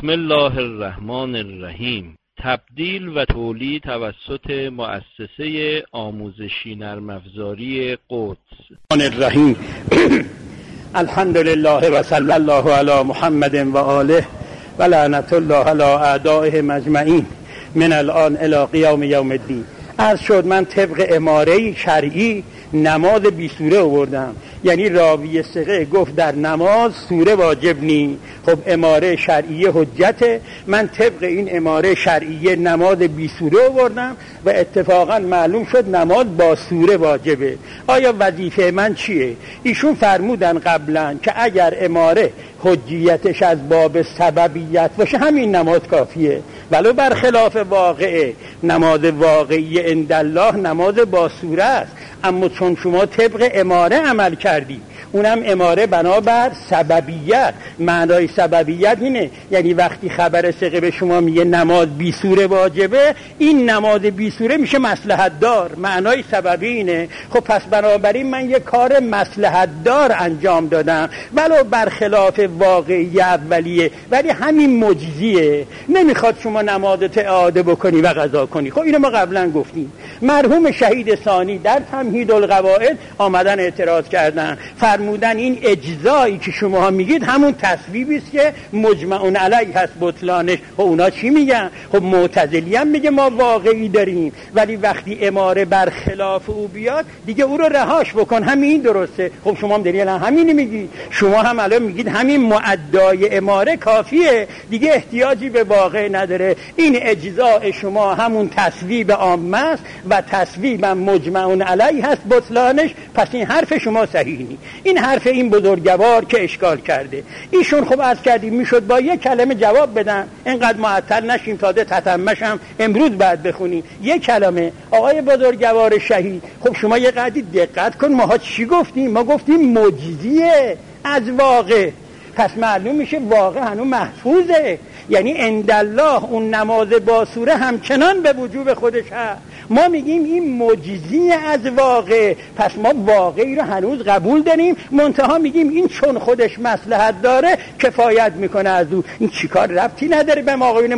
بسم الله الرحمن الرحیم. تبدیل و تولید توسط مؤسسه آموزشی نرم افزاری قدس. الرحیم. الحمد لله و صلی الله علی محمد و آله و لعنت الله علی اعدائهم اجمعین من الان الی قیام یوم الدین. عرض شد من طبق اماره شرعی نماز بی سوره آوردم، یعنی راوی ثقه گفت در نماز سوره واجب نی. خب اماره شرعی حجته، من طبق این اماره شرعی نماز بی سوره آوردم و اتفاقا معلوم شد نماز با سوره واجبه. آیا وظیفه من چیه؟ ایشون فرمودن قبلا که اگر اماره حجیتش از باب سببیت باشه همین نماز کافیه، ولو برخلاف واقعه. نماز واقعی عندالله نماز با سوره است، اما چون شما طبق اماره عمل کردی، اونم اماره بنابر سببیت. معنای سببیت اینه یعنی وقتی خبر ثقه به شما میگه نماز بی سوره واجبه، این نماز بی سوره میشه مصلحت دار. معنای سببی اینه. خب پس بنابراین من یه کار مصلحت دار انجام دادم ولو برخلاف واقعی اولیه، ولی همین مجزیه. نمیخواد شما نمازت اعاده بکنی و قضا کنی. خب اینو ما قبلا گفتیم. مرحوم شهید ثانی در تمهید القواعد آمدن اعتراض کردن، فرمودن این اجزایی که شما میگید همون تصویبی است که مجمع علیه هست بطلانش. و اونا چی میگن؟ خب معتزلی هم میگه ما واقعی داریم، ولی وقتی اماره برخلاف او بیاد دیگه او رو رهاش بکن، همین درسته. خب شما هم دارین همین میگید، شما هم الان میگید همین معدای اماره کافیه، دیگه احتیاجی به واقع نداره. این اجزاء شما همون تصویب عامه است و تصویب مجمع علیه هست بطلانش. پس این حرف شما صحیح نیست. این حرف این بزرگوار که اشکال کرده ایشون خب عرض کردیم میشد با یک کلمه جواب بدن، اینقدر معطل نشیم تازه تتمش هم امروز بعد بخونیم. یک کلمه آقای بزرگوار شهید، خب شما یه قدری دقت کن، ماها چی گفتیم؟ ما گفتیم مجزیه از واقع، پس معلوم میشه واقع هنوز محفوظه، یعنی عندالله اون نماز با سوره همچنان به وجوب خودش هست. ما میگیم این مجزی از واقع، پس ما واقعی رو هنوز قبول داریم، منتها میگیم این چون خودش مصلحت داره کفایت میکنه از او. این چیکار ربطی نداره به آقایون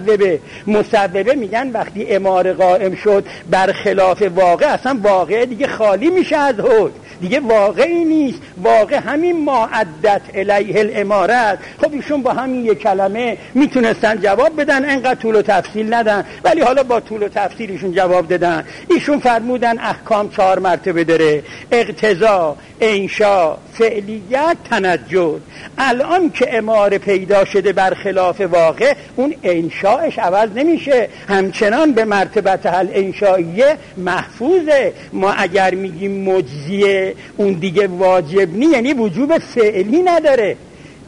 مصوبه میگن وقتی اماره قائم شد برخلاف واقع، اصلا واقع دیگه خالی میشه از حکم، دیگه واقعی نیست، واقع همین ما عدت الیه الاماره است. خب ایشون با همین یک کلمه میتونستن جواب بدن، انقدر طول و تفصیل ندن، ولی حالا با طول و تفصیلشون جواب دادن. ایشون فرمودن احکام 4 مرتبه داره: اقتضا، انشا، فعلیت، تنجد. الان که اماره پیدا شده برخلاف واقع، اون انشاش عوض نمیشه، همچنان به مرتبت حل انشائیه محفوظه. ما اگر میگیم مجزیه اون دیگه واجب نی، یعنی وجوب فعلی نداره.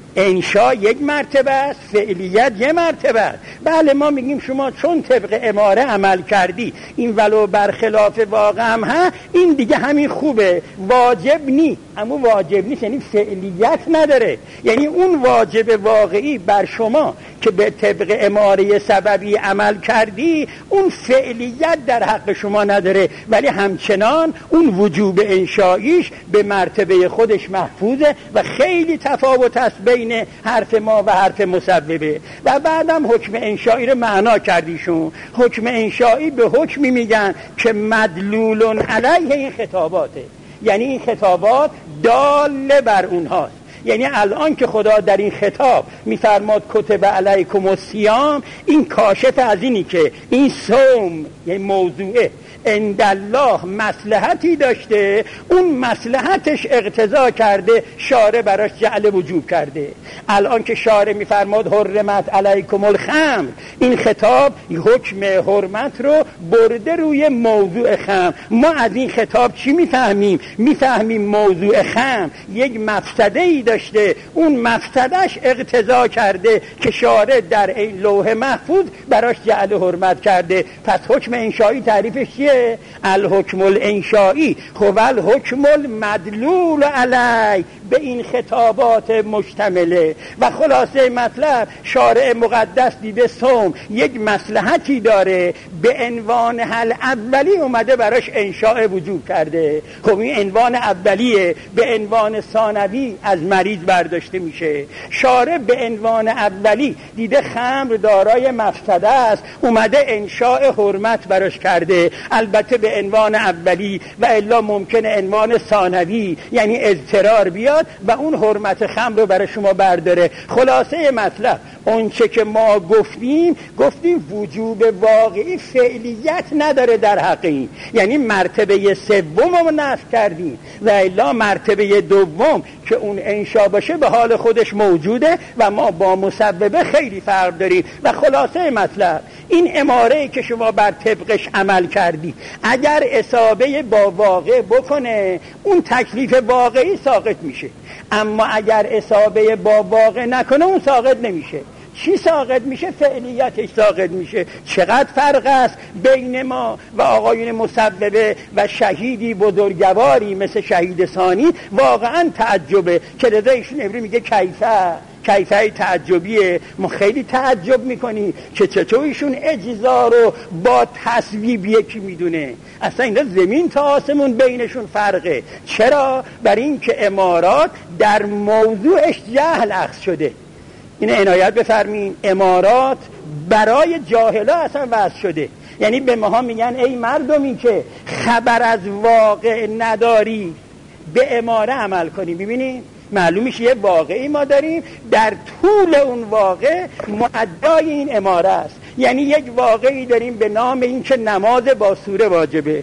انشا یک مرتبه است، فعلیت یک مرتبه است. بله ما میگیم شما چون طبق اماره عمل کردی، این ولو برخلاف واقع هم ها، این دیگه همین خوبه، واجب نی. اما واجب نیست یعنی فعلیت نداره، یعنی اون واجب واقعی بر شما که به طبق اماره سببی عمل کردی، اون فعلیت در حق شما نداره، ولی همچنان اون وجوب انشاییش به مرتبه خودش محفوظه و خیلی تفاوت است بین حرف ما و حرف مصوبه. و بعدم حکم انشایی رو معنا کردیشون. حکم انشایی به حکمی میگن که مدلول علیه این خطاباته، یعنی این خطابات دال بر اونهاست. یعنی الان که خدا در این خطاب میفرماد کتب علیکم الصیام، این کاشف از اینی که این صوم یعنی موضوعه عندالله مصلحتی داشته، اون مصلحتش اقتضا کرده شارع براش جعل وجوب کرده. الان که شارع میفرماد حرمت علیکم الخمر، این خطاب حکم حرمت رو برده روی موضوع خمر. ما از این خطاب چی میفهمیم؟ میفهمیم موضوع خمر یک مفسده‌ای داشته، اون مفسدش اقتضا کرده که شارع در این لوح محفوظ براش جعل حرمت کرده. پس حکم انشایی تعریفش چیه؟ الحکم الانشایی هو الحکم المدلول علی، به این خطابات مشتمله. و خلاصه مطلب شارع مقدس دیده صوم یک مصلحتی داره، به عنوان حل اولی اومده براش انشاء وجوب کرده. خب این عنوان اولیه، به عنوان ثانوی از مریض برداشته میشه. شارع به عنوان اولی دیده خمر دارای مفسده است، اومده انشاء حرمت براش کرده، البته به عنوان اولی، و الا ممکنه عنوان ثانوی یعنی اضطرار بیاد و اون حرمت خمر رو برای شما برداره. خلاصه مطلب اون چه که ما گفتیم وجوب واقعی فعلیت نداره در حق این، یعنی مرتبه سوم رو نفی کردیم و الا مرتبه دوم که اون انشا باشه به حال خودش موجوده و ما با مسببه خیلی فرق داریم. و خلاصه مطلب این اماره‌ای که شما بر طبقش عمل کردی اگر اصابه با واقع بکنه اون تکلیف واقعی ساقط میشه، اما اگر اصابه با واقع نکنه اون ساقط نمیشه. چی ساقط میشه؟ فعلیتش ساقط میشه. چقدر فرق است بین ما و آقایون مسببه و شهیدی بزرگواری مثل شهید ثانی. واقعا تعجبه که رضا ایشون امروز میگه کیفه تعجبیه. ما خیلی تعجب میکنی که چطور ایشون اجزا رو با تصویب یکی میدونه. اصلا اینا زمین تا آسمون بینشون فرقه. چرا؟ برای این که امارات در موضوعش جهل اخذ شده. این عنایت بفرمین، امارات برای جاهلا اصلا وضع شده. یعنی به ماها میگن ای مردمی که خبر از واقع نداری به اماره عمل کنی. ببینید معلوم میشه یه واقعی ما داریم، در طول اون واقع معدای این اماره است. یعنی یک واقعی داریم به نام این که نماز با سوره واجبه،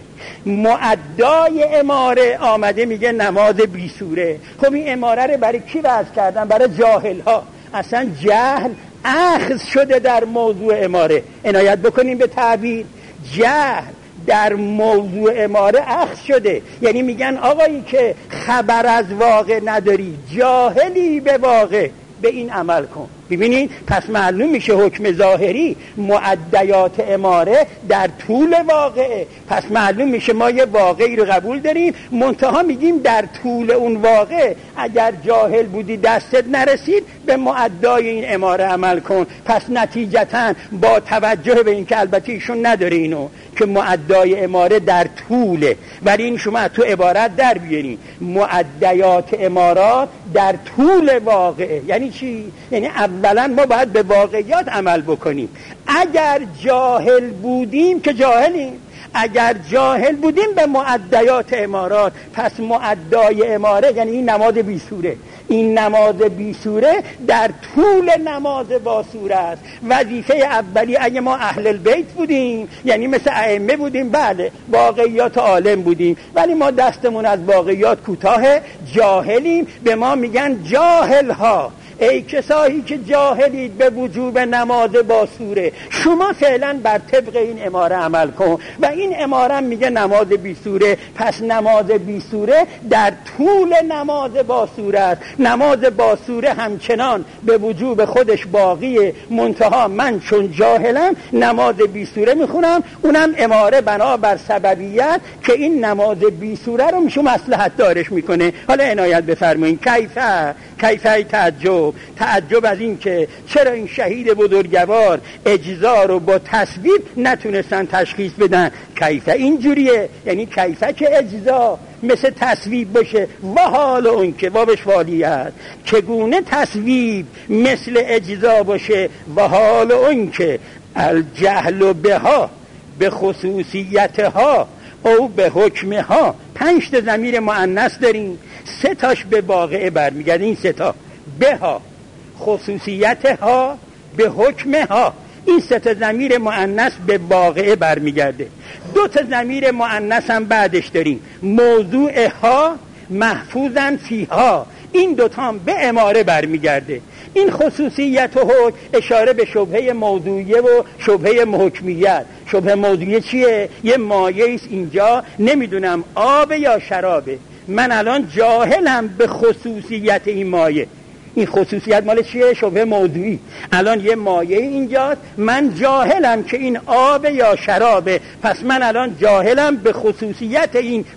معدای اماره آمده میگه نماز بی سوره. خب این اماره رو برای کی وضع کردن؟ برای جاهل ها. اصلا جهل اخذ شده در موضوع اماره. عنایت بکنیم به تعبیر، جهل در موضوع اماره اخذ شده. یعنی میگن آقایی که خبر از واقع نداری، جاهلی به واقع، به این عمل کن. ببینید پس معلوم میشه حکم ظاهری معدیات اماره در طول واقعه. پس معلوم میشه ما یه واقعی رو قبول داریم، منتها میگیم در طول اون واقع اگر جاهل بودی دستت نرسید به معدای این اماره عمل کن. پس نتیجتاً با توجه به این که البته ایشون نداره اینو که معدای اماره در طوله، ولی این شما تو عبارت در بیارین معدیات امارات در طول واقعه. یعنی چی؟ یعنی اولا ما باید به واقعیات عمل بکنیم. اگر جاهل بودیم که جاهلیم، اگر جاهل بودیم به معدیات امارات، پس معدای اماره یعنی این نماز بی سوره، این نماز بی سوره در طول نماز با سوره است. وظیفه اولی اگه ما اهل البیت بودیم یعنی مثل ائمه بودیم، بله واقعیات عالم بودیم، ولی ما دستمون از واقعیات کوتاه، جاهلیم. به ما میگن جاهل ها، ای کسایی که جاهلید به وجوب نماز با سوره، شما فعلا بر طبق این اماره عمل کن. و این اماره میگه نماز بی سوره، پس نماز بی سوره در طول نماز با سوره است. نماز با سوره همچنان به وجوب خودش باقیه، منتها من چون جاهلم نماز بی سوره میخونم، اونم اماره بنا بر سببیت که این نماز بی سوره رو میشه مصلحت دارش میکنه. حالا عنایت بفرمایید کیفه تعجب از این که چرا این شهید بزرگوار اجزا رو با تصویب نتونستن تشخیص بدن. کیفه اینجوریه، یعنی کیفه که اجزا مثل تصویب باشه و حال اون که بابش والیت، چگونه تصویب مثل اجزا باشه و حال اون که الجهل بها به خصوصیتها او به حکمها. 5 تا ضمیر مؤنث داریم، 3 تاش به واقعه برمیگرده. این 3 تا بها، خصوصیتها، به حکمها. این 3 تا ضمیر مؤنث به واقعه برمیگرده. 2 تا ضمیر مؤنث هم بعدش داریم، موضوع ها محفوظن فیها. این 2 تا هم به اماره برمیگرده. این خصوصیت و حکم اشاره به شبهه موضوعیه و شبهه محکمیت. شبهه موضوعیه چیه؟ یه مایه ایست اینجا، نمیدونم آب یا شرابه، من الان جاهلم به خصوصیت این مایه. این خصوصیت مال چیه؟ شبهه موضوعی. الان یه مایه اینجاست، من جاهلم که این آب یا شرابه، پس من الان جاهلم به خصوصیت این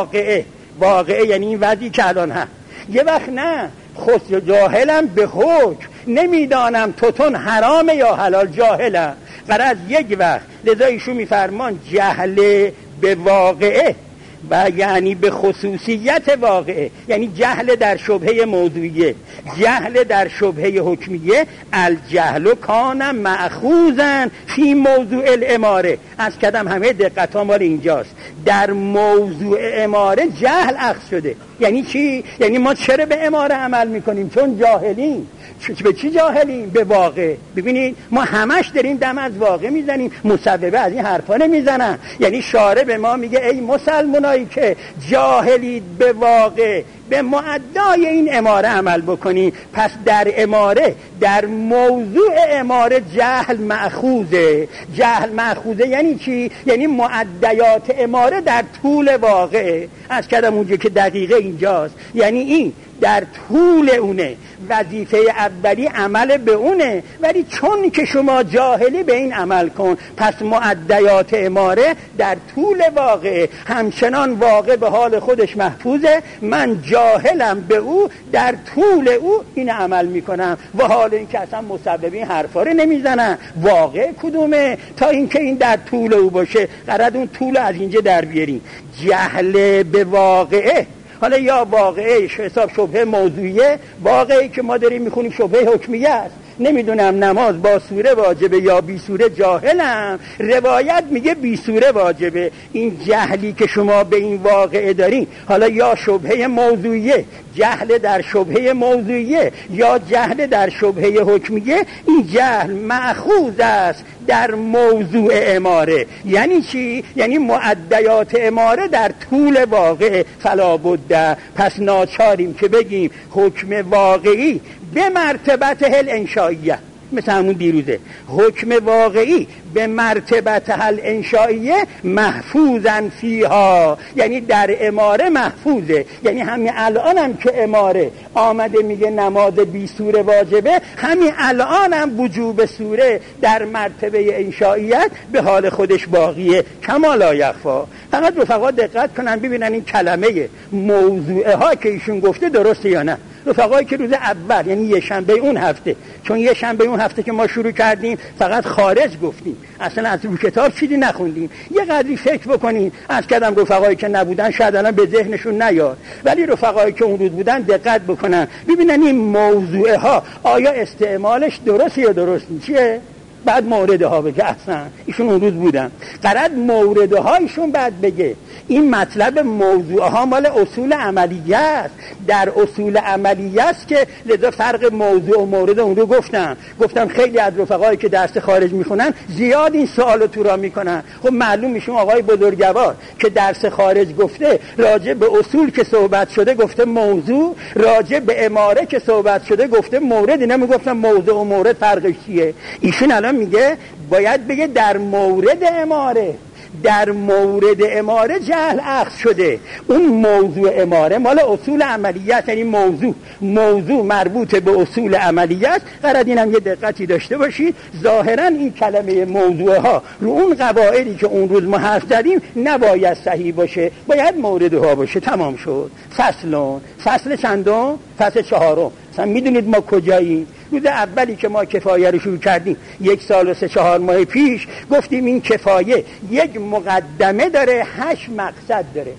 واقعه یعنی این وضعی که الان هست. یه وقت نه، جاهلم به حکم، نمیدانم توتون حرام یا حلال، جاهلم. قرار یک وقت لذا ایشون میفرمان جهل به واقعه و یعنی به خصوصیت واقعه، یعنی جهل در شبهه موضوعیه، جهل در شبهه حکمیه. الجهل کان مأخوذا فی موضوع الاماره. از کدم همه دقت ها مال اینجاست. در موضوع اماره جهل اخذ شده. یعنی چی؟ یعنی ما چرا به اماره عمل میکنیم؟ چون جاهلیم. به چی جاهلیم؟ به واقع. ببینید ما همش داریم دم از واقع میزنیم، مصوبه از این حرفا نمیزنن. یعنی شارع به ما میگه ای مسلمانایی که جاهلید به واقع، به معدای این اماره عمل بکنی. پس در اماره، در موضوع اماره جهل مأخوذه. جهل مأخوذه یعنی چی؟ یعنی معدیات اماره در طول واقع. از کدام اونجا که دقیقه اینجاست، یعنی این در طول اونه، وظیفه اولی عمل به اونه، ولی چون که شما جاهلی به این عمل کن. پس معدیات اماره در طول واقع، همچنان واقع به حال خودش محفوظه، من جاهلم به او، در طول او این عمل میکنم و حال این که اصلا مسببین حرفا رو نمیزنن. واقع کدومه تا اینکه این در طول او باشه؟ قرار اون طول از اینجا در بیاریم. جهل به واقعه، حالا یا واقعه حساب شبهه موضوعیه، واقعی که ما داریم میخونیم شبهه حکمیه است. نمیدونم نماز با سوره واجبه یا بی سوره، جاهلم. روایت میگه بی سوره واجبه. این جهلی که شما به این واقعه دارین، حالا یا شبهه موضوعیه، جهل در شبهه موضوعیه، یا جهل در شبهه حکمیه، این جهل مأخوذ است در موضوع اماره. یعنی چی؟ یعنی معدیات اماره در طول واقع. فلا بد، پس ناچاریم که بگیم حکم واقعی به مرتبت هل انشائیه، مثل همون دیروزه. حکم واقعی به مرتبت هل انشائیه محفوظن فیها، یعنی در اماره محفوظه. یعنی همین الان هم که اماره آمده میگه نماز بی سوره واجبه، همین الان هم وجوب سوره در مرتبه انشائیت به حال خودش باقیه. کما لا یخفا. فقط رفقا دقت کنن ببینن این کلمه موضوعه ها که ایشون گفته درسته یا نه. رفقایی که روز اول، یعنی یه شنبه اون هفته، چون یه شنبه اون هفته که ما شروع کردیم فقط خارج گفتیم، اصلا از روی کتاب چیزی نخوندیم، یه قدری فکر بکنین. از کدام رفقایی که نبودن شاید الان به ذهنشون نیاد، ولی رفقایی که اون روز بودن دقت بکنن ببینن این موضوعه ها آیا استعمالش درسته یا درست نیست. چیه؟ بعد مورده ها بگه. اصلا ایشون اون روز بودن، قرار مورده هایشون بعد بگه. این مطلب موضوع ها مال اصول عملیه است. در اصول عملیه است که لذا فرق موضوع و مورد اون رو گفتم خیلی از رفقایی که درس خارج میخونن زیاد این سوالو تو را میکنن. خب معلوم میشه آقای بزرگوار که درس خارج گفته راجع به اصول که صحبت شده گفته موضوع، راجع به اماره که صحبت شده گفته مورد. اینا میگفتن موضوع و مورد فرقش چیه. ایشون الان میگه باید بگه در مورد اماره، در مورد اماره جهل اخذ شده. اون موضوع اماره مال اصول عملیات، یعنی موضوع مربوط به اصول عملیات. قرار اینم یه دقتی داشته باشید، ظاهرا این کلمه موضوع ها رو اون قواعدی که اون روز ما حرف زدیم نباید صحیح باشه، باید موردها باشه. تمام شد. فصل چندم؟ فصل 4. مثلا میدونید ما کجاییم؟ روز اولی که ما کفایه رو شروع کردیم 1 سال و 3-4 ماه پیش گفتیم این کفایه یک مقدمه داره، 8 مقصد داره.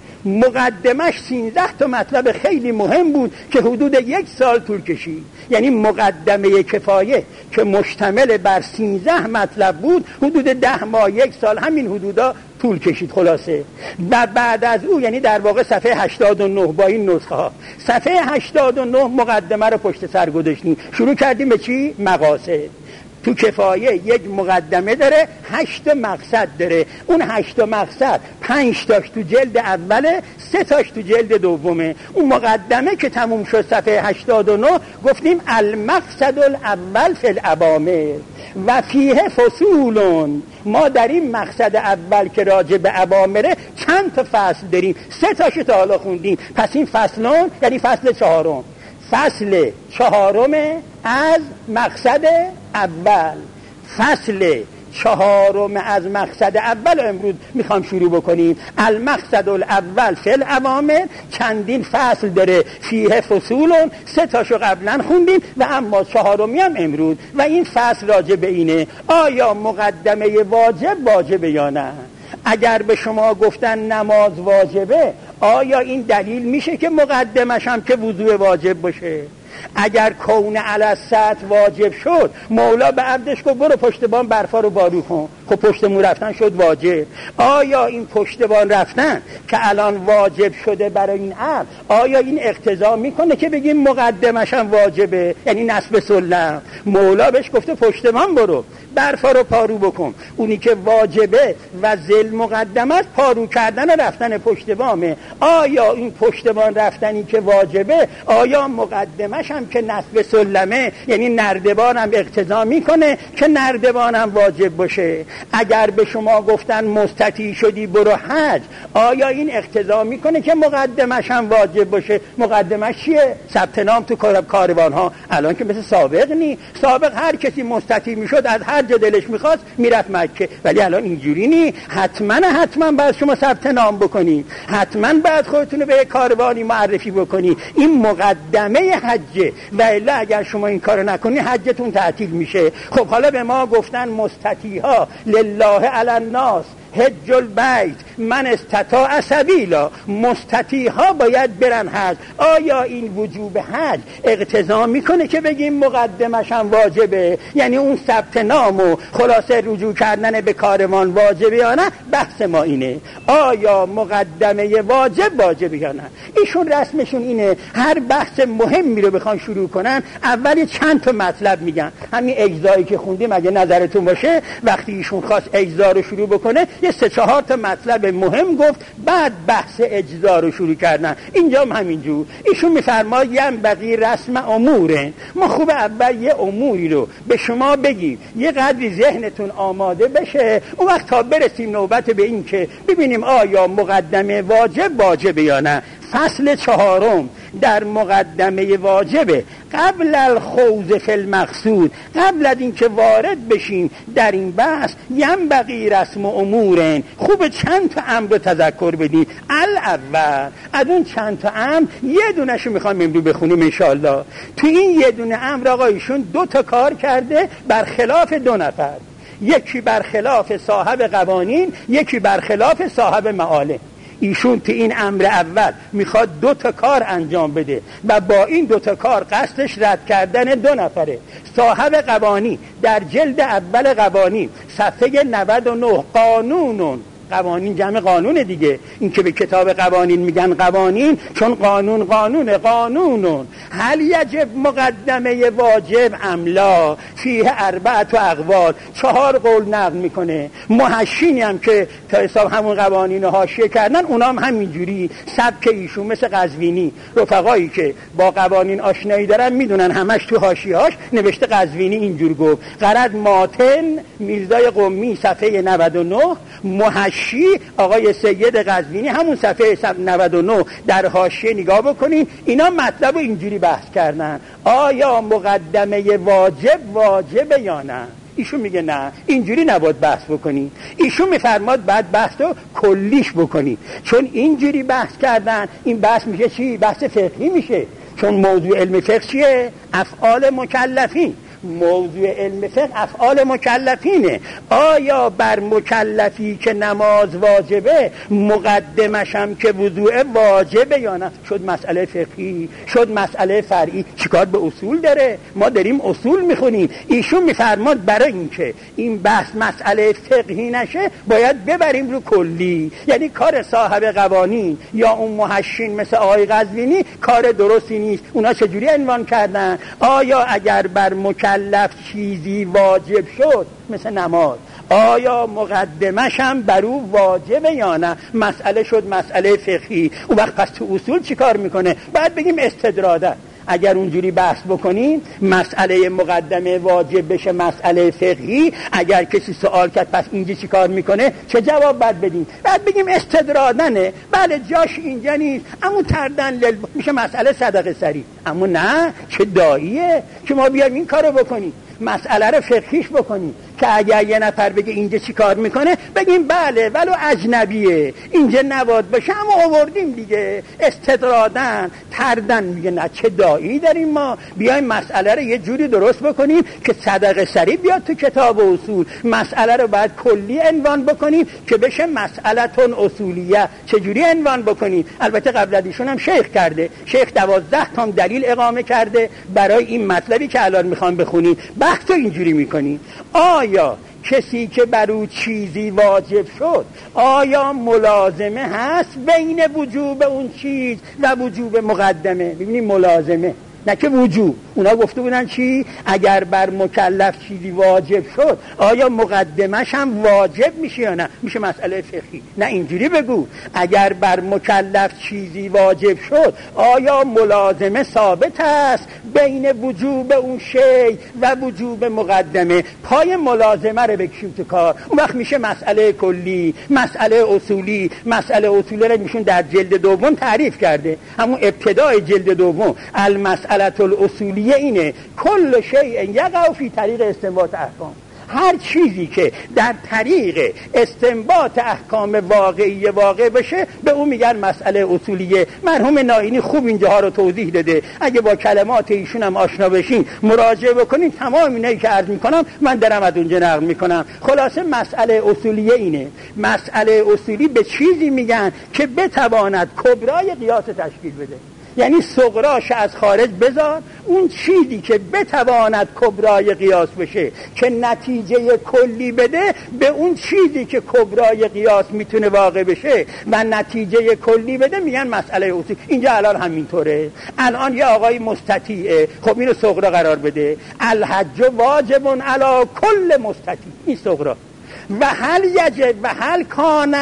مقدمش 13 تا مطلب خیلی مهم بود که حدود 1 سال طول کشید. یعنی مقدمه کفایه که مشتمل بر 13 مطلب بود حدود 10 ماه 1 سال همین حدودا طول کشید خلاصه. و بعد از او یعنی در واقع صفحه 89 با این نسخه ها، صفحه 89 مقدمه رو پشت سر گذاشتیم، شروع کردیم به چی؟ مقاصد. تو کفایه یک مقدمه داره، 8 مقصد داره. اون 8 مقصد 5 تاش تو جلد اوله، 3 تاش تو جلد دومه. اون مقدمه که تموم شد صفحه 89 گفتیم المقصد الاول فی الابامر و فیه فصولون. ما در این مقصد اول که راجع به اوامره چند تا فصل داریم، 3 تاش تا حالا خوندیم. پس این فصلون یعنی فصل 4. فصل 4 از مقصد اول. فصل 4 از مقصد اول امروز میخوام شروع بکنیم. المقصد الاول فی الاوامر، چندین فصل داره، فیه فصولون، 3 تاشو قبلا خوندیم و اما 4 هم امروز. و این فصل راجع به اینه آیا مقدمه واجب یا نه. اگر به شما گفتن نماز واجبه، آیا این دلیل میشه که مقدمش هم که وضوء واجب باشه؟ اگر کون علی السطح واجب شد، مولا به عبدش گفت برو پشت بام برفا رو بارو کن، خب پشت مو رفتن شد واجب. آیا این پشت بام رفتن که الان واجب شده برای این امر، آیا این اقتضا میکنه که بگیم مقدمش هم واجبه؟ یعنی نصب سلم. مولا بهش گفته پشت بام برو برفا رو پارو بکن. اونی که واجبه و ذل مقدم است پارو کردن و رفتن پشت بامه. آیا این پشت بام رفتنی که واجبه، آیا مقدمش هم که نصب سلمه، یعنی نردبان هم اقتضا میکنه که نردبان هم واجب باشه؟ اگر به شما گفتن مستطیع شدی برو حج، آیا این اقتضا میکنه که مقدمش هم واجب باشه؟ مقدمش چیه؟ ثبت نام تو کاروان ها. الان که مثل سابق نی، سابق هر کسی مستطیع میشد از هر جا دلش میخواست میرفت مکه، ولی الان اینجوری نی. حتما باید شما ثبت نام بکنی، حتما باید خودتون رو به کاروانی معرفی بکنی. این مقدمه حجه، و الا اگر شما این کارو نکنی حجتون تعطیل میشه. خب حالا به ما گفتن مستطیعا لله علی الناس حج البیت من استطاع سبیلا، مستطیع ها باید برن حج. آیا این وجوب حج اقتضا میکنه که بگیم مقدمش هم واجبه؟ یعنی اون ثبت نام و خلاصه رجوع کردن به کاروان واجبه یا نه؟ بحث ما اینه، آیا مقدمه واجبه یا نه. ایشون رسمشون اینه هر بحث مهمی رو بخوان شروع کنن اولی چند تا مطلب میگن. همین اجزایی که خوندیم اگه نظرتون باشه، وقتی ایشون خواست اجزا رو شروع بکنه یه 3-4 تا مطلب مهم گفت، بعد بحث اجزا رو شروع کردن. اینجا هم همینجور. ایشون میفرماید ینبغی رسم اموره، ما خوب اول یه اموری رو به شما بگیم، یه قدری ذهنتون آماده بشه، اون وقت تا برسیم نوبت به این که ببینیم آیا مقدمه واجبه یا نه. فصل 4 در مقدمه واجبه. قبل الخوض فی المقصود، قبل از اینکه وارد بشیم در این بحث، ینبغی رسم امورن، خوب چند تا امر تذکر بدیم. الاول از اون چند تا امر یه دونهشو میخوام امروز بخونیم انشاءالله. تو این یه دونه امر آقا ایشون 2 تا کار کرده برخلاف 2 نفر، یکی برخلاف صاحب قوانین، یکی برخلاف صاحب معالم. ایشون تو این امر اول میخواد 2 تا کار انجام بده و با این 2 تا کار قصدش رد کردن 2 نفره. صاحب قوانین در جلد اول قوانین صفحه 99 قانونون، قوانین جمع قانون دیگه، این که به کتاب قوانین میگن قوانین چون قانونون. هل یجب مقدمه واجب املا فیه 4 اقوال، 4 قول نقل میکنه. محشینی هم که تا حساب همون قوانین حاشیه کردن، اونام همینجوری سبک ایشون، مثل قزوینی. رفقایی که با قوانین آشنایی دارن میدونن همش تو حاشیه‌هاش نوشته قزوینی اینجور گفت. غرض ماتن میرزای قمی صفحه 99، محشی آقای سید قزوینی همون صفحه 99 در حاشیه نگاه بکنین. اینا مطلب رو اینجوری بحث کردن، آیا مقدمه واجبه یا نه. ایشون میگه نه، اینجوری نباید بحث بکنی. ایشون میفرماد بعد بحث رو کلیش بکنی، چون اینجوری بحث کردن این بحث میشه چی؟ بحث فقهی میشه، چون موضوع علم فقه چیه؟ افعال مکلفین. موضوع علم فقه افعال مکلفینه. آیا بر مکلفی که نماز واجبه مقدمش هم که وضوء واجبه یا نه؟ شد مسئله فقهی، شد مسئله فرعی. چیکار به اصول داره؟ ما داریم اصول میخونیم. ایشون میفرماد برای اینکه این بحث مسئله فقهی نشه باید ببریم رو کلی، یعنی کار صاحب قوانین یا اون محشین مثل آقای قزوینی کار درستی نیست. اونا چجوری عنوان کردن؟ آیا اگر بر مکلف چیزی واجب شد مثل نماز، آیا مقدمش هم بر او واجبه یا نه؟ مسئله شد مسئله فقهی. اون وقت پس تو اصول چی کار میکنه؟ باید بگیم استدرادا. اگر اونجوری بحث بکنیم مسئله مقدمه واجب بشه مسئله فقهی، اگر کسی سوال کرد پس اینجا چی کار میکنه، چه جواب باید بدیم؟ باید بگیم استدرادنه. بله جاش اینجا نیست، اما تردن میشه مسئله صدقه سری. اما نه، چه داییه که ما بیایم این کارو بکنیم، مسئله رو فقهیش بکنیم که اگر یه نفر بگه اینجا چی کار میکنه بگیم بله ولو اجنبیه اینجا نباید باشه، اما آوردیم دیگه استدرادن تردن. میگه نه چه داعی داریم ما بیایم مسئله رو یه جوری درست بکنیم که صدقه سری بیاد تو کتاب و اصول. مسئله رو باید کلی عنوان بکنیم که بشه مسئلتون اصولیه. چجوری عنوان بکنیم؟ البته قبل از ایشون هم شیخ کرده، شیخ 12 تا دلیل اقامه کرده برای این مطلبی که الان میخوام بخونیم. بحث رو اینجوری میکنیم: آیا کسی که بر او چیزی واجب شد آیا ملازمه هست بین وجوب اون چیز و وجوب مقدمه؟ ببینید ملازمه نه که وجوب. اونا گفته بودن چی؟ اگر بر مکلف چیزی واجب شد آیا مقدمش هم واجب میشه یا نه؟ میشه مسئله فقهی. نه اینجوری بگو اگر بر مکلف چیزی واجب شد آیا ملازمه ثابت است بین وجوب اون شی و وجوب مقدمه. پای ملازمه رو بکشیم تو کار، اون وقت میشه مسئله کلی، مسئله اصولی. مسئله اصولی رو میشون در جلد دوم تعریف کرده، همون ابتدای جلد دوم. المسئله الاصولیه اینه: کل شیء یقع فی طریق استنباط احکام. هر چیزی که در طریق استنباط احکام واقعی واقع بشه به اون میگن مسئله اصولیه. مرحوم ناینی خوب اینجاها رو توضیح داده، اگه با کلمات ایشون هم آشنا بشین مراجعه بکنین تمام اینایی که عرض میکنم من دارم از اونجا نقل میکنم. خلاصه مسئله اصولیه اینه: مسئله اصولی به چیزی میگن که بتواند کبرای قیاس تشکیل بده. یعنی صغراش از خارج بذار، اون چیزی که بتواند کبرای قیاس بشه که نتیجه کلی بده به اون چیزی که کبرای قیاس میتونه واقع بشه و نتیجه کلی بده میگن مسئله اصولی. اینجا الان همینطوره. الان یه آقای مستطیعه، خب اینو صغرا قرار بده: الحج واجب علی کل مستطیع. این صغرا. و هل یجب و هل کان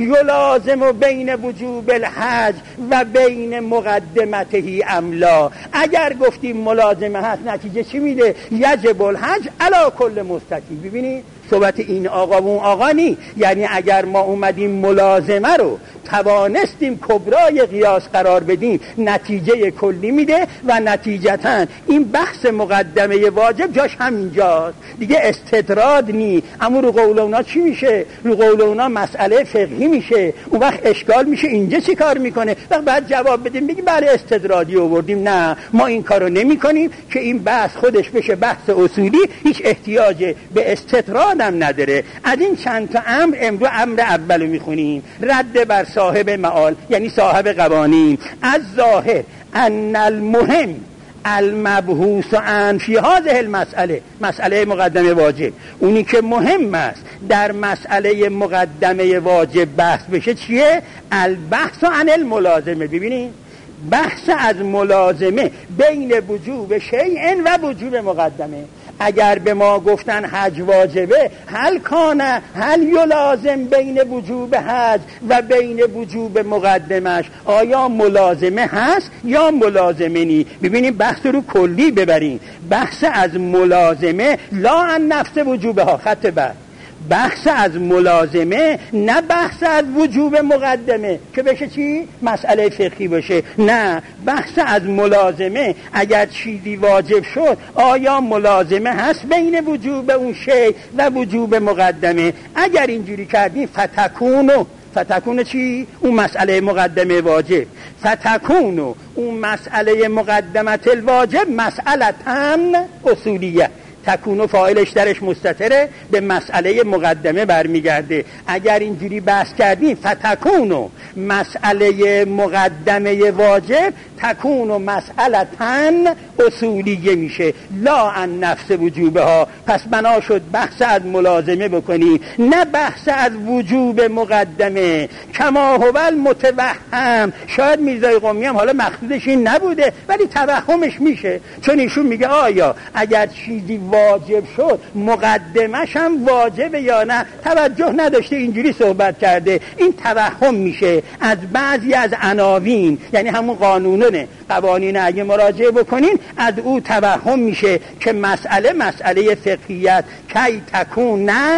یلازم بین وجوب الحج و بین مقدمته املا. اگر گفتیم ملازمه هست نتیجه چی میده؟ یجب الحج علی کل مستطیع. ببینید صحبت این آقا و اون آقا نی. یعنی اگر ما اومدیم ملازمه رو توانستیم کبرای قیاس قرار بدیم نتیجه کلی میده و نتیجتاً این بحث مقدمه واجب جاش همینجاست دیگه، استدراد نی. اما رو قول اونا چی میشه؟ رو قول اونا مسئله فقهی میشه. اون وقت اشکال میشه اینجا چی کار میکنه؟ وقت بعد جواب بدیم بگیم بله استدرادی آوردیم. نه ما این کارو نمی کنیم که این بحث خودش بشه بحث اصولی، هیچ احتیاج به استدراد هم نداره. از این چند تا امر امرو امر اولو میخونیم: رد بر صاحب معال یعنی صاحب قوانین. از ظاهر ان المهم المبحوث عن فی هذه المسئله، مسئله مقدمه واجب، اونی که مهم است در مسئله مقدمه واجب بحث بشه چیه؟ البحث عن الملازمه. ببینید بحث از ملازمه بین وجوب شیء و وجوب مقدمه. اگر به ما گفتن حج واجبه، هل یلازم بین وجوب حج و بین وجوب مقدمش آیا ملازمه هست یا ملازمه نی؟ ببینیم بحث رو کلی ببریم. بحث از ملازمه لا عن نفس وجوبها. خط بعد بحث از ملازمه، نه بحث از وجوب مقدمه که بشه چی؟ مسئله فقهی باشه. نه، بحث از ملازمه اگر چیزی واجب شد آیا ملازمه هست بین وجوب اون شی و وجوب مقدمه. اگر اینجوری کردیم فتکونو چی؟ اون مسئله مقدمه واجب. فتکونو اون مسئله مقدمت الواجب مسئلتن اصولیه. تکونو فاعلش درش مستتره، به مسئله مقدمه برمیگرده. اگر اینجوری بحث کردیم فتکونو مسئله مقدمه واجب تکونو مسئلتن اصولیه میشه، لا عن نفس وجوبها. پس بنا شد بحث از ملازمه بکنی، نه بحث از وجوب مقدمه. کما هو المتوهم. شاید میرزای قمی هم حالا مقصودش این نبوده ولی توهمش میشه، چون ایشون میگه آیا اگر چیزی واجب شد مقدمش هم واجبه یا نه؟ توجه نداشته اینجوری صحبت کرده. این توهم میشه از بعضی از عناوین، یعنی همون قوانین اگه مراجعه بکنین از او توهم میشه که مسئله فقهیت کی تکون نه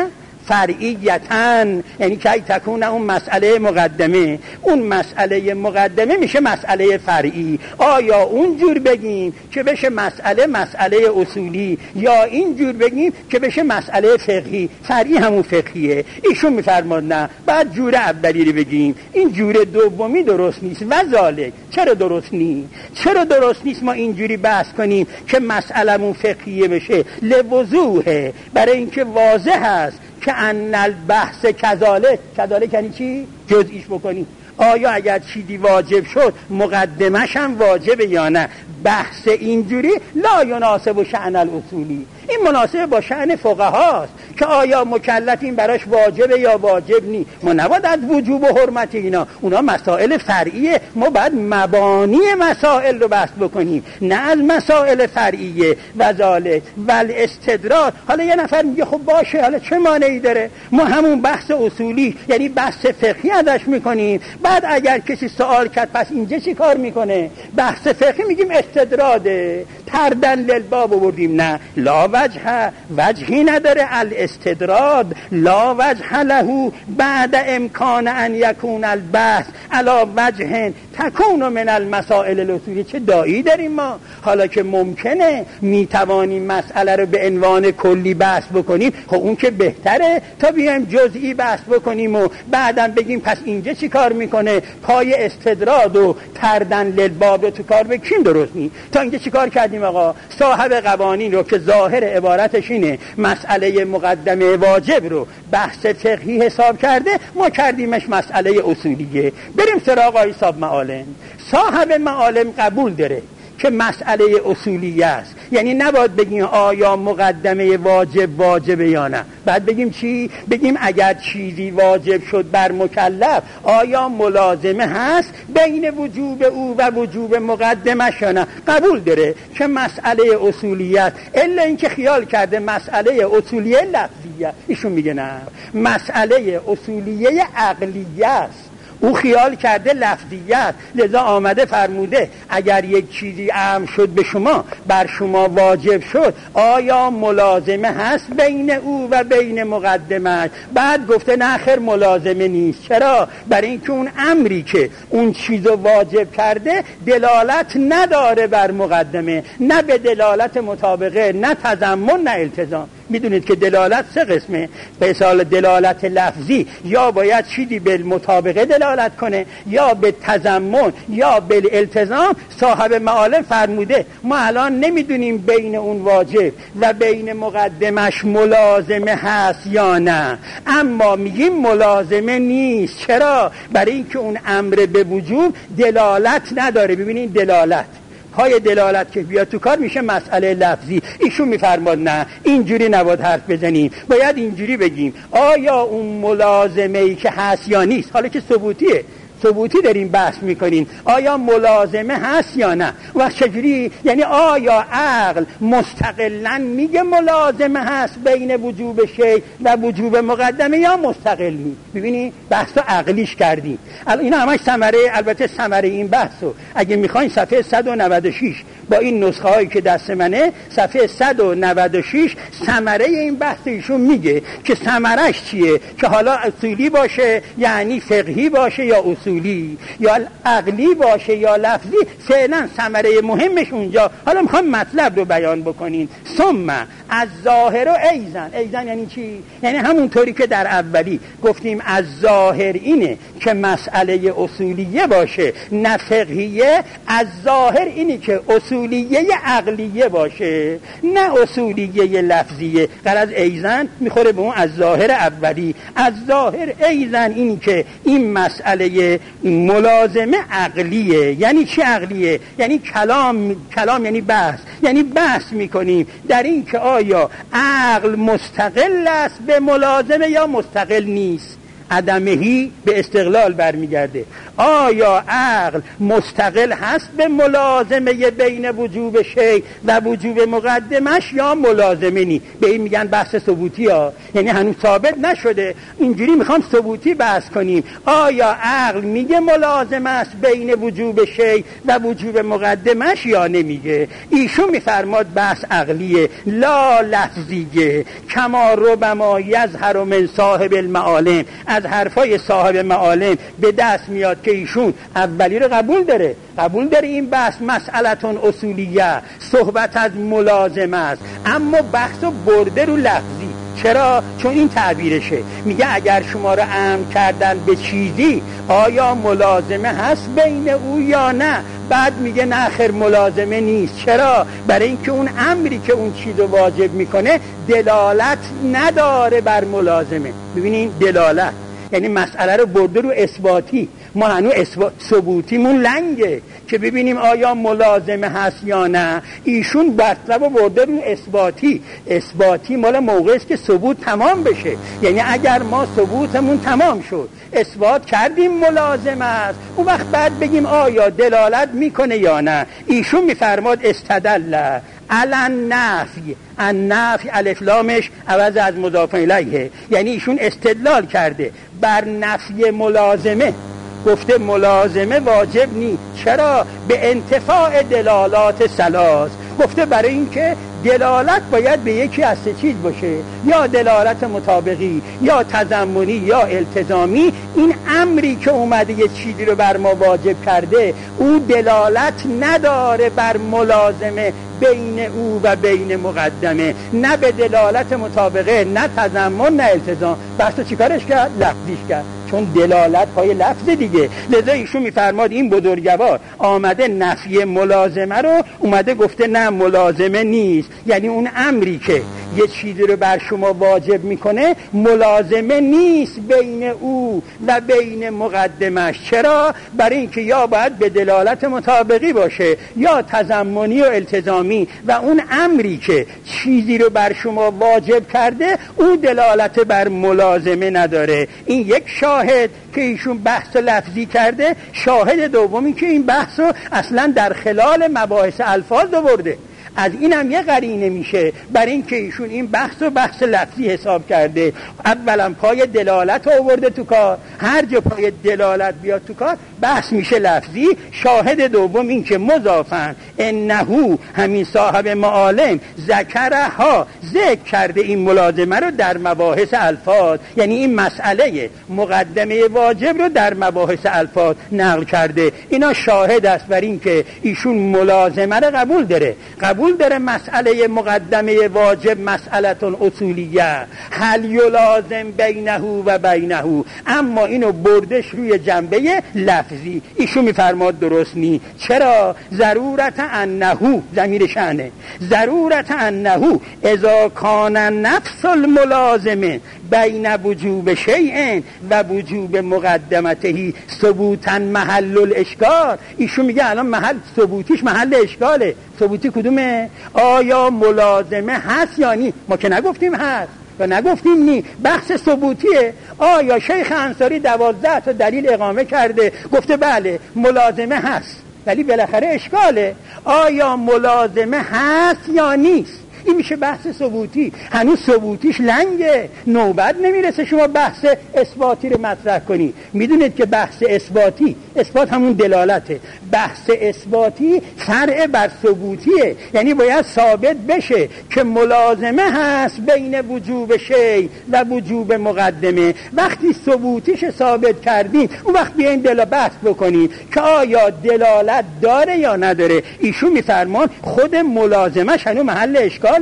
فرعیتن، یعنی که تکون اون مسئله مقدمه، اون مسئله مقدمه میشه مسئله فرعی. آیا اونجور بگیم که بشه مسئله اصولی، یا اینجور بگیم که بشه مسئله فقهی؟ فرعی همون فقهیه. ایشون میفرماد نه، بعد جور اولی رو بگیم، این جور دومی درست نیست. وذالک، چرا درست نیست؟ چرا درست نیست ما اینجوری بحث کنیم که مسئله‌مون فقهیه بشه؟ لوضوحه، برای اینکه واضح است که ان البحث کذالک یعنی چی؟ جزئیش بکنیم. آیا اگر چیزی واجب شد مقدمش هم واجبه یا نه؟ بحث اینجوری لا یناسب شأن الاصولی، این مناسب با شأن فقهاست که آیا مکلف این براش واجبه یا واجب نی. ما نباید از وجوب و حرمت اونا مسائل فرعیه، ما باید مبانی مسائل رو بحث بکنیم، نه از مسائل فرعیه. وذالک والاستدراج. حالا یه نفر میگه خب باشه، حالا چه مانعی داره؟ ما همون بحث اصولی یعنی بحث فقهی ازش میکنیم، بعد اگر کسی سوال کرد پس اینجا چی کار میکنه؟ بحث فقهی میگیم استدراده، تردن للباب آوردیم. نه، لا وجهی نداره الاستدراد، لا وجه له بعد امکان ان یکون البحث علی وجه تکون من المسائل الاصولی. چه دایی داریم ما؟ حالا که ممکنه میتوانیم مسئله رو به عنوان کلی بحث بکنیم، خب اون که بهتره تا بیایم جزئی بحث بکنیم و بعدم بگیم پس اینجا چی کار میکنه؟ پای استدراد و تردن للباب رو تو کار بکشیم. درست نیست. تا اینجا چی کار کردیم آقا؟ صاحب قوانین رو که ظاهر عبارتش اینه مسئله مقدمه واجب رو بحث فقهی حساب کرده، ما کردیمش مسئله اصولیه. بریم سراغ آقای صاحب معالم. صاحب معالم قبول داره که مسئله اصولیه است، یعنی نباید بگیم آیا مقدمه واجبه یا نه. بعد بگیم چی؟ بگیم اگر چیزی واجب شد بر مکلف آیا ملازمه هست بین وجوب او و وجوب مقدمش یا نه. قبول داره که مسئله اصولیه است، الا اینکه خیال کرده مسئله اصولیه لفظیه. ایشون میگه نه، مسئله اصولیه عقلیه است، او خیال کرده لفظیت، لذا آمده فرموده اگر یک چیزی امر شد به شما، بر شما واجب شد، آیا ملازمه هست بین او و بین مقدمه؟ بعد گفته نه خیر ملازمه نیست. چرا؟ برای اینکه اون امری که اون چیزو واجب کرده دلالت نداره بر مقدمه، نه به دلالت مطابقه، نه تضمن، نه التزام. میدونید که دلالت سه قسمه. به مثال دلالت لفظی یا باید چیزی به مطابقه دلالت کنه، یا به تضمن، یا به التزام. صاحب معالم فرموده ما الان نمیدونیم بین اون واجب و بین مقدمش ملازمه هست یا نه، اما میگیم ملازمه نیست. چرا؟ برای اینکه اون امر به وجوب دلالت نداره. ببینید دلالت، های دلالت که بیاد تو کار میشه مسئله لفظی. ایشون میفرماد نه، اینجوری نباید حرف بزنیم، باید اینجوری بگیم آیا اون ملازمه‌ای که هست یا نیست. حالا که ثبوتی داریم بحث میکنیم، آیا ملازمه هست یا نه. و چجوری؟ یعنی آیا عقل مستقلاً میگه ملازمه هست بین وجوب شیء و وجوب مقدمه یا مستقل نیست؟ ببینید بحثو عقلیش کردیم. اینا همش ثمره، البته ثمره این بحثو اگه میخواین صفحه 196 با این نسخه هایی که دست منه، صفحه 196 ثمره این بحث ایشون میگه که ثمرش چیه، که حالا اصولی باشه یعنی فقهی باشه یا اصولی، یا عقلی باشه یا لفظی. فعلا ثمره مهمش اونجا. حالا میخوام مطلب رو بیان بکنین. ثم از ظاهر و ایزن یعنی چی؟ یعنی همونطوری که در اولی گفتیم از ظاهر اینه که مسئله اصولیه باشه نه فقهیه، از ظاهر اینه که اصولیه عقلیه باشه نه اصولیه لفظیه. غرض ایزن میخوره به اون از ظاهر اولی. از ظاهر ایزن اینی که این مسئله ملازمه عقلیه. یعنی چی عقلیه؟ یعنی کلام یعنی بحث میکنیم در این که آیا عقل مستقل است به ملازمه یا مستقل نیست. عدمهی به استقلال برمیگرده. آیا عقل مستقل هست به ملازمه بین وجوب شیء و وجوب مقدمش یا ملازمه نی؟ به این میگن بحث ثبوتی ها، یعنی هنوز ثابت نشده، اینجوری میخوام ثبوتی بحث کنیم. آیا عقل میگه ملازمه است بین وجوب شیء و وجوب مقدمش یا نمیگه؟ ایشون میفرماد بحث عقلیه لا لفظیه، کما ربما یظهر من صاحب المعالم. از حرفای صاحب معالم به دست میاد که ایشون اولی رو قبول داره این بحث مسئلتون اصولیه، صحبت از ملازمه است، اما بحث رو برده رو لفظی. چرا؟ چون این تعبیرشه، میگه اگر شما رو امر کردن به چیزی آیا ملازمه هست بین او یا نه؟ بعد میگه نه خیر ملازمه نیست. چرا؟ برای اینکه اون امری که اون چیز رو واجب میکنه دلالت نداره بر ملازمه. ببینین دلالت یعنی مسئله رو برده رو اثباتی، ما هنوز ثبوتیمون لنگه که ببینیم آیا ملازمه هست یا نه. ایشون مطلب رو برده رو اثباتی مال موقعی است که ثبوت تمام بشه، یعنی اگر ما ثبوتمون تمام شد اثبات کردیم ملازمه است، اون وقت بعد بگیم آیا دلالت میکنه یا نه. ایشون میفرماد استدل علن نفی، النفی الف لامش عوض از مضاف الیه، یعنی ایشون استدلال کرده بر نفی ملازمه، گفته ملازمه واجب نیست. چرا؟ به انتفاع دلالات ثلاث. گفته برای اینکه دلالت باید به یکی از سه چیز باشه، یا دلالت مطابقی یا تضمنی یا التزامی. این امری که اومده یه چیزی رو بر ما واجب کرده او دلالت نداره بر ملازمه بین او و بین مقدمه، نه به دلالت مطابقه، نه تضمن، نه التزام. بس چیکارش کرد؟ لفظیش کرد، چون دلالت پای لفظ دیگه. لذا ایشون میفرماد این بزرگوار آمده نفی ملازمه رو اومده گفته نه ملازمه نیست، یعنی اون امری که یه چیزی رو بر شما واجب میکنه ملازمه نیست بین او و بین مقدمش. چرا؟ برای اینکه یا باید به دلالت مطابقی باشه یا تضمنی و التزامی، و اون امری که چیزی رو بر شما واجب کرده اون دلالت بر ملازمه نداره. این یک شاهد که ایشون بحث لفظی کرده. شاهد دومی که این بحث رو اصلا در خلال مباحث الفاظ آورده. از اینم یه قرینه میشه برای اینکه ایشون این بحث رو بحث لفظی حساب کرده. اولا پای دلالت آورده تو کار، هر جا پای دلالت بیاد تو کار بحث میشه لفظی. شاهد دوم این که مضافن انهو همین صاحب معالم ذکرها ذکر کرده این ملازمه رو در مباحث الفاظ، یعنی این مسئله مقدمه واجب رو در مباحث الفاظ نقل کرده. اینا شاهد است بر این که ایشون ملازمه رو قبول داره مسئله مقدمه واجب مسئلتون اصولیه هل یلازم بینه و بینه، اما اینو بردش روی جنبه لفظی. ایشون میفرماد درست نی. چرا؟ ضرورت انه، ضمیر شأنه، ضرورت انه اذا کان نفس الملازمه بین وجوب شیء و وجوب مقدمته ثبوتا محل الاشکال. ایشون میگه الان محل ثبوتیش محل اشکاله. ثبوتی کدومه؟ آیا ملازمه هست یا نی؟ ما که نگفتیم هست و نگفتیم نی، بحث ثبوتیه. آیا شیخ انصاری 12 تا دلیل اقامه کرده گفته بله ملازمه هست، ولی بالاخره اشکاله. آیا ملازمه هست یا نیست؟ این میشه بحث ثبوتی. هنوز ثبوتیش لنگه، نوبت نمیرسه شما بحث اثباتی رو مطرح کنی. میدونید که بحث اثبات همون دلالته. بحث اثباتی فرع بر ثبوتیه، یعنی باید ثابت بشه که ملازمه هست بین وجوب شیء و وجوب مقدمه. وقتی ثبوتیش ثابت کردیم اون وقت بیاین بحث بکنیم که آیا دلالت داره یا نداره. ایشون میفرمان خود ملازمش هنوز محل اشکال.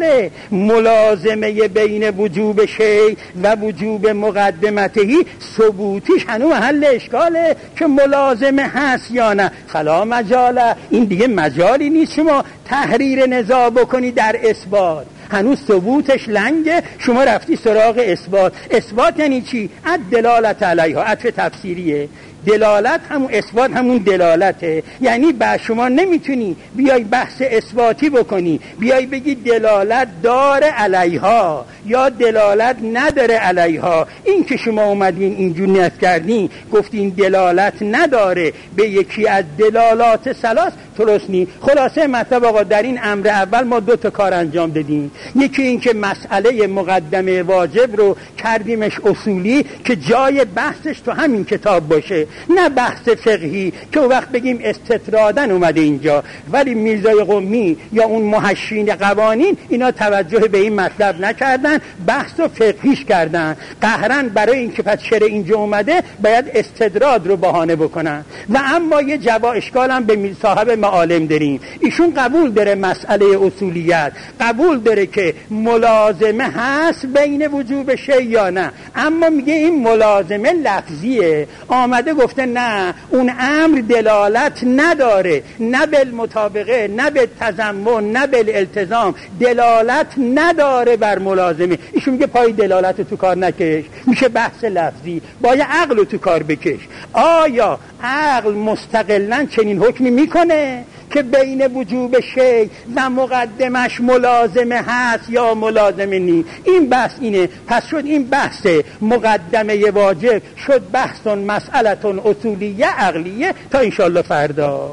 ملازمه بین وجوب شیء و وجوب مقدمتهی ثبوتیش هنوز محل اشکاله که ملازمه هست یا نه. فلا مجاله، این دیگه مجالی نیست شما تحریر نزاع بکنی در اثبات. هنوز ثبوتش لنگه، شما رفتی سراغ اثبات. اثبات یعنی چی؟ الدلالت علیها، عطف تفسیریه. دلالت همون اثبات همون دلالته. یعنی با شما نمیتونی بیای بحث اثباتی بکنی، بیای بگی دلالت داره علیها یا دلالت نداره علیها. این که شما اومدین اینجور نفی کردین گفتین دلالت نداره به یکی از دلالات ثلاث، درست نی. خلاصه مطلب آقا در این امر اول ما 2 تا کار انجام دادیم. یکی این که مسئله مقدمه واجب رو کردیمش اصولی که جای بحثش تو همین کتاب باشه، نه بحث فقهی که وقت بگیم استطرادن اومده اینجا. ولی میرزای قمی یا اون محشین قوانین اینا توجه به این مطلب نکردن، بحث و فقهیش کردن قهرن برای اینکه پس چرا اینجا اومده باید استدراد رو بهانه بکنن. و اما یه اشکال هم به صاحب معالم داریم. ایشون قبول داره مسئله اصولیت، قبول داره که ملازمه هست بین وجوب شی یا نه، اما میگه این ملازمه لفظیه. آمده گفته نه اون امر دلالت نداره، نه بالمطابقه، نه بالتضمن، نه بالالتزام، دلالت نداره بر ملازمه. ایشون میگه پای دلالت تو کار نکش، میشه بحث لفظی، باید عقل تو کار بکش. آیا عقل مستقلاً چنین حکمی میکنه که بین وجوب شی و مقدمش ملازمه هست یا ملازمه نی؟ این بحث اینه. پس شد این بحث مقدمه واجب شد بحث مسئلتون اصولیه عقلیه تا انشالله فردا.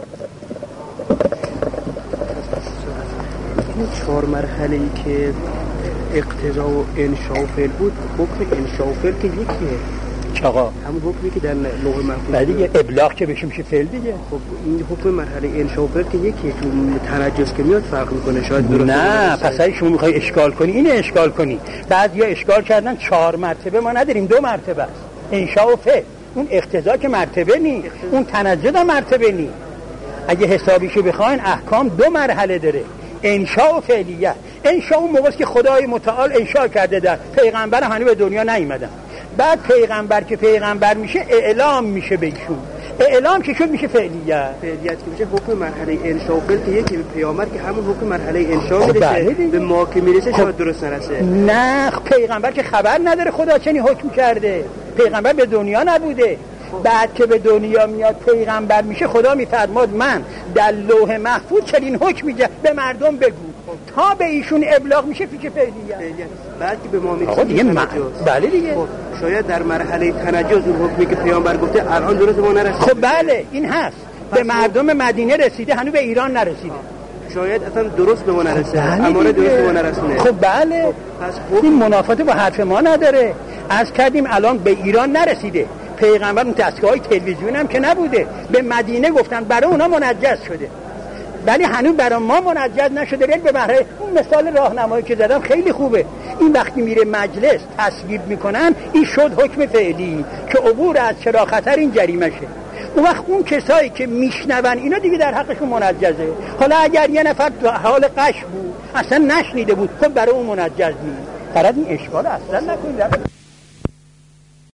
این 4 مرحله ای که اقتضا و انشاء فعل بود، حکم انشاء فعل که یکیه آقا، همون حکمی که در لوح محفوظ بعد دیگه ابلاغ که بشه میشه فعل دیگه. خب این حکم مرحله انشاء فعل که یکیه، تو تنجس که میاد فرق میکنه شاید درست. نه پس اگه شما میخوای اشکال کنی اینو اشکال کنی. بعضیا اشکال کردن 4 مرتبه، ما نداریم 2 مرتبه است انشاء و فعل. اون اقتضا که مرتبه نی، اون تنجد مرتبه نی. اگه حسابیشو بخواین احکام 2 مرحله داره، انشاء و فعلیت. انشاء اون موقعی که خدای متعال انشاء کرده در پیغمبر هنوز به دنیا نیومدن، بعد پیغمبر که پیغمبر میشه اعلام میشه به ایشون، اعلام که شد میشه فعلیت. فعلیت که میشه حکم مرحله انشاء فعل که یکی به پیامبر که همون حکم مرحله انشاء میرسه، به ما که میرسه شاید درست نرسه. نه پیغمبر که خبر نداره خدا چنین حکم کرده، پیغمبر به دنیا نبوده. بعد که به دنیا میاد پیغمبر میشه خدا میفرماد من در لوح محفوظ چنین حکم میگه به مردم بگو، تا به ایشون ابلاغ میشه پیش فعلیت. بعد که به ما میرسه دیگه بله دیگه. خب شاید در مرحله تنجز اون حکمی که پیامبر گفته الان درست ما نرسیده. خب بله این هست، به مردم مدینه رسیده هنوز به ایران نرسیده، شاید اصلا درست به ما نرسه، اماره درست به ما نرسونه. خب بله پس این منافات با حرف ما نداره. از کردیم الان به ایران نرسیده، پیغمبر اون دستگاه‌های تلویزیون هم که نبوده، به مدینه گفتن برای اونا منجز شده ولی هنوز برای ما منجز نشده. یعنی به بهره اون مثال راهنمایی که زدم خیلی خوبه. این وقتی میره مجلس تصویب میکنن این شد حکم فعلی که عبور از چرا خطر این جریمه شه. اون وقت اون کسایی که میشنون اینا دیگه در حقشون منجزه. حالا اگر یه نفر تو حال قش بود اصلا نشنیده بود خب برای اون منجز نیست. فرض این اشکال اصلا نکنید.